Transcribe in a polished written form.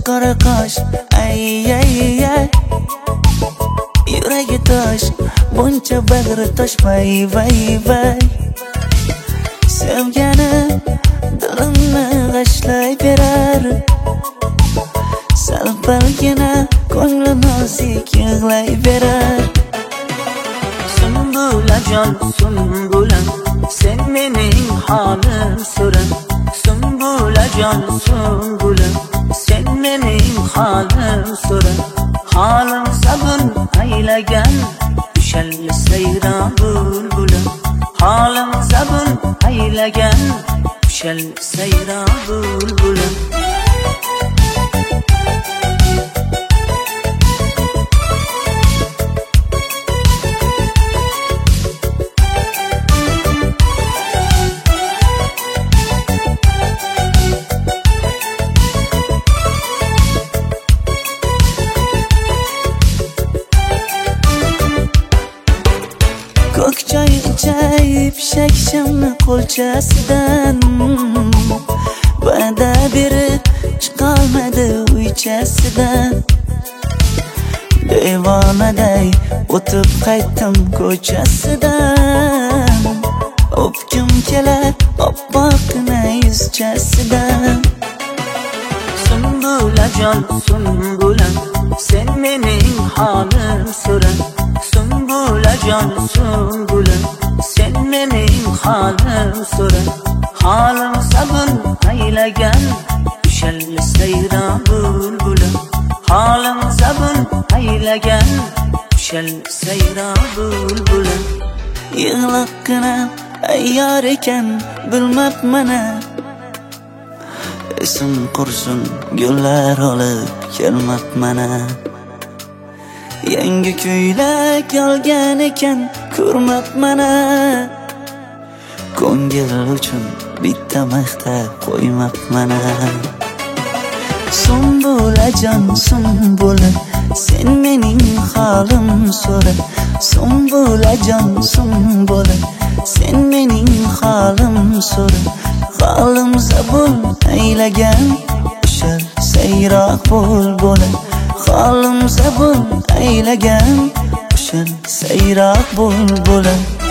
qora qosh, ay ay ay. Yuragi tosh, buncha bag'ri tosh, vay vay vay. Sevgani dilimni g'ashlayverar, sal-palgina ko'ngli nozik yig'layverar. Sumbulajon sumbulam, sen mening holim so'ra. Sumbulajon sumbulam, sen mening holim so'ra. Holim sabun aylagan ushalli sayron bulbulim. Holim sabun aylagan ushalli sayron bulbulim. Ko'k choy ichib shakshimni qo'lchasidan, va'da berib chiqolmadi uychasidan. Devonaday o'tib qaytdim ko'chasidan, o'pkim kelar oppoqqina yuzchasidan. Sumbulajon sumbulam, sen mening holim so'ra. Sumbulajon sumbulam, sen mening holim so'ra. Holim sabun aylagan ushalli sayron bulbulim. Holim sabun aylagan ushalli sayron bulbulim. Yig'loqqina ayyor ekan bilmabman-a, esim qursin gullar olib kelmabman-a. Yangi ko'ylak olgan ekan ko'rmabman-a, ko'ngil uchun bitta maqtab qo'ymabman-a. Sumbulajon sumbulam, sen mening holim so'ra. Sumbulajon sumbulam, sen mening holim so'ra. Holim sabun aylagan ushal sayroq bulbulim. Holim sabun aylagan ushal sayroq bulbulim.